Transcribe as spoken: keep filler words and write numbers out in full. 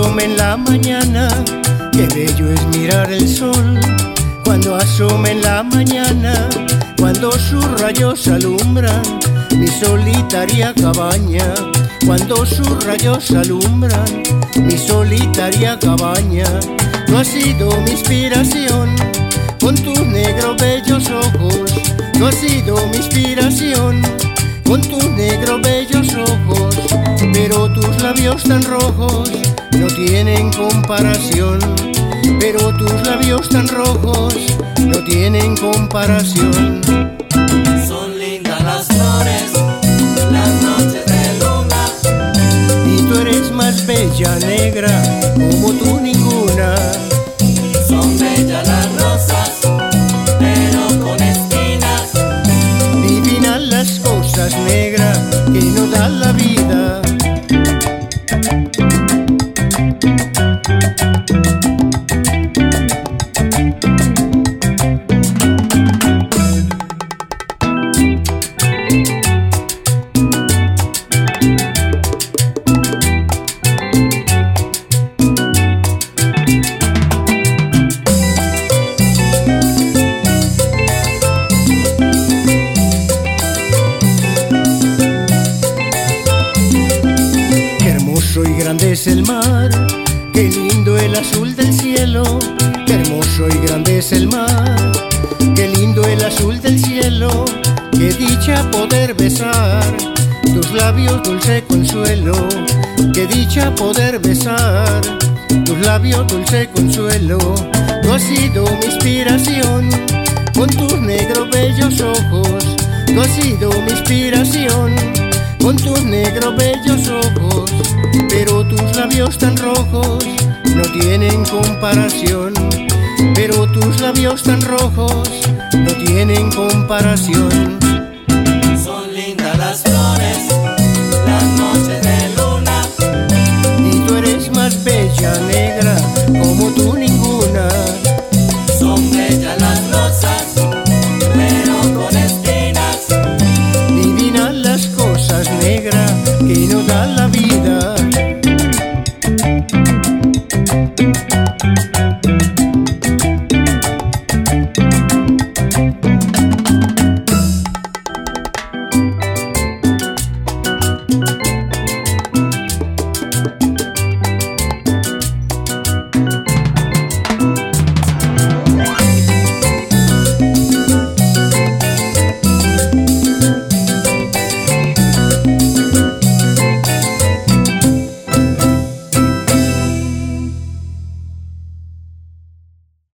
asoma en la mañana, qué bello es mirar el sol. Cuando asoma en la mañana, cuando sus rayos alumbran mi solitaria cabaña. Cuando sus rayos alumbran mi solitaria cabaña. Tú has sido mi inspiración con tus negros bellos ojos. Tú has sido mi inspiración con tus negros bellos ojos. Pero tus labios tan rojos no tienen comparación. Pero tus labios tan rojos no tienen comparación. Son lindas las flores, las noches de luna. Y tú eres más bella, negra, como tú ninguna. Son bellas las rosas, pero con espinas. Divinas las cosas, negra, que nos da la vida. Y grande es el mar, qué lindo el azul del cielo. Qué hermoso y grande es el mar, qué lindo el azul del cielo. Qué dicha poder besar tus labios, dulce consuelo. Qué dicha poder besar tus labios, dulce consuelo. Tú has sido mi inspiración con tus negros bellos ojos. Tú has sido mi inspiración con tus negros bellos ojos. Pero tus labios tan rojos no tienen comparación. Pero tus labios tan rojos no tienen comparación. Son lindas las flores, las noches de luna. Y tú eres más bella, negra, como tú ninguna. Son bellas las rosas,